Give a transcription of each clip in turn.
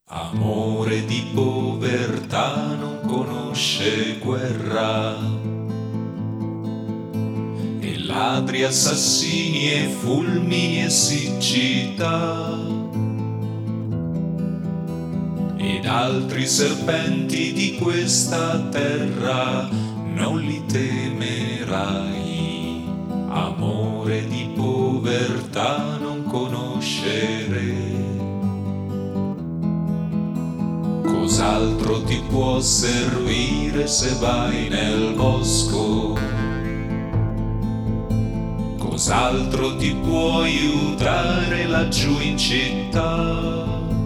Amore di povertà non conosce guerra, e ladri, assassini e fulmini e siccità, ed altri serpenti di questa terra non li temerai. Amore di povertà non conoscere. Cos'altro ti può servire se vai nel bosco? Cos'altro ti può aiutare laggiù in città?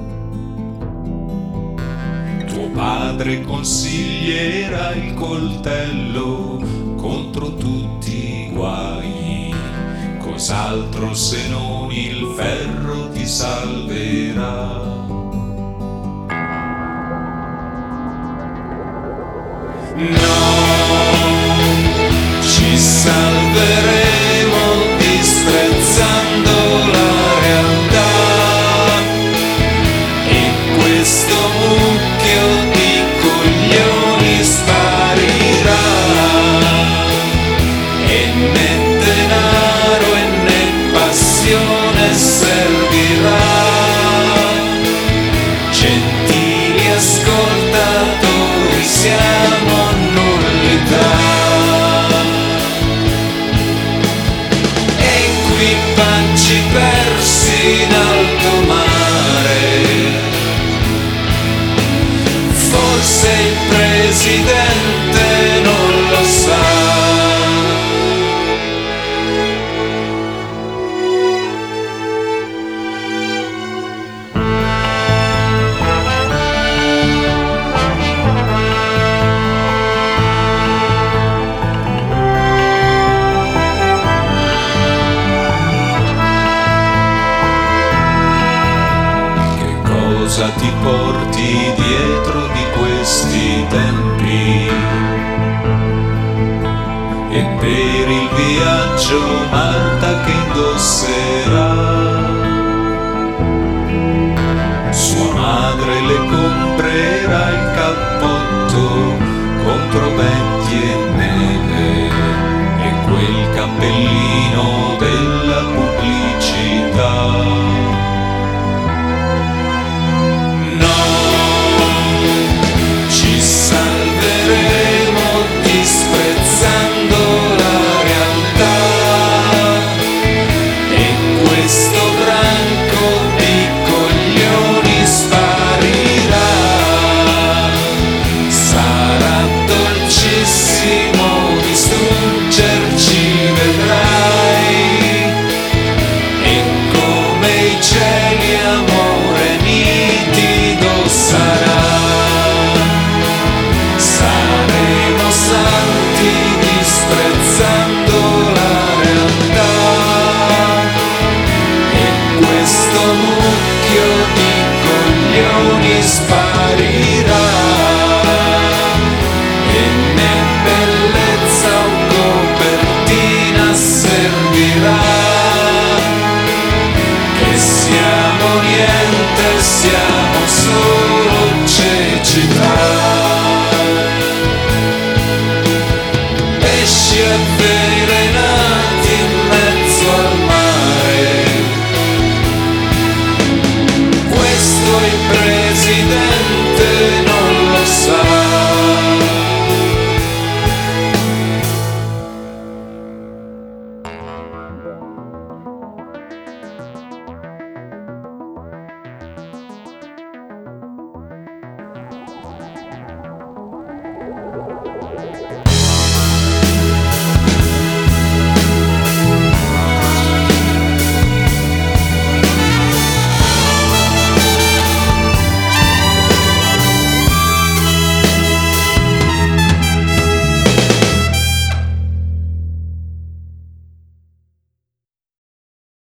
Tuo padre consiglierà il coltello contro tutti i guai. Cos'altro se non il ferro ti salverà? No, ci salveremo disprezzando la realtà, e questo mucchio di coglioni sparirà, e né denaro e né passione servirà. Gentili ascoltatori, siamo equipaggi persi in alto mare. Forse il presidente non lo sa. Cosa ti porti dietro di questi tempi? E per il viaggio Marta che indosserà, sua madre le comprerà il cappotto contro venti e neve, e quel cappellino della pubblicità. Sparirà, e né bellezza o copertina servirà, che siamo niente, siamo solo cecità. Pesci avvelenati in mezzo al mare, questo è il presidente